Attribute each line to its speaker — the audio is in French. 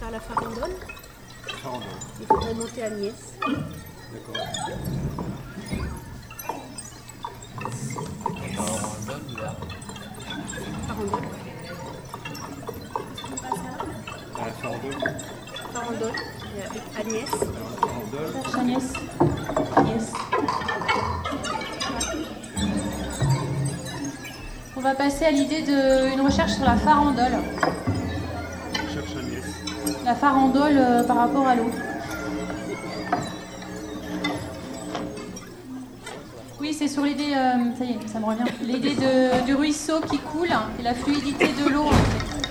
Speaker 1: à la farandole.
Speaker 2: Farandole.
Speaker 1: Il faudrait monter Agnès.
Speaker 2: D'accord.
Speaker 1: Farandole.
Speaker 2: À la farandole.
Speaker 1: Farandole. Avec Agnès.
Speaker 2: Farandole.
Speaker 3: Agnès. Agnès. On va passer à l'idée d'une recherche sur la farandole.
Speaker 2: Je cherche Agnès.
Speaker 3: La farandole par rapport à l'eau. Oui, c'est sur l'idée, ça y est, ça me revient. L'idée du ruisseau qui coule et la fluidité de l'eau en fait.